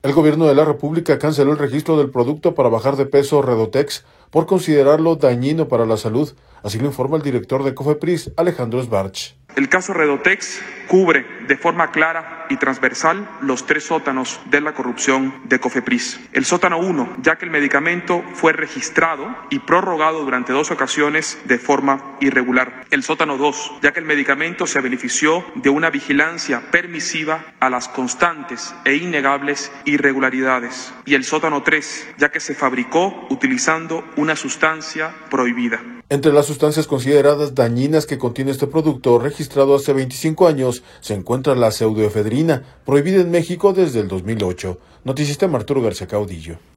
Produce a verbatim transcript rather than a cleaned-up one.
El gobierno de la República canceló el registro del producto para bajar de peso Redotex por considerarlo dañino para la salud, así lo informa el director de COFEPRIS, Alejandro Sbarch. El caso Redotex cubre de forma clara y transversal los tres sótanos de la corrupción de COFEPRIS. El sótano uno, ya que el medicamento fue registrado y prorrogado durante dos ocasiones de forma irregular. El sótano dos, ya que el medicamento se benefició de una vigilancia permisiva a las constantes e innegables irregularidades. Y el sótano tres, ya que se fabricó utilizando una sustancia prohibida. Entre las sustancias consideradas dañinas que contiene este producto, registrado hace veinticinco años, se encuentra la pseudoefedrina, prohibida en México desde el dos mil ocho. Noticista Arturo García Caudillo.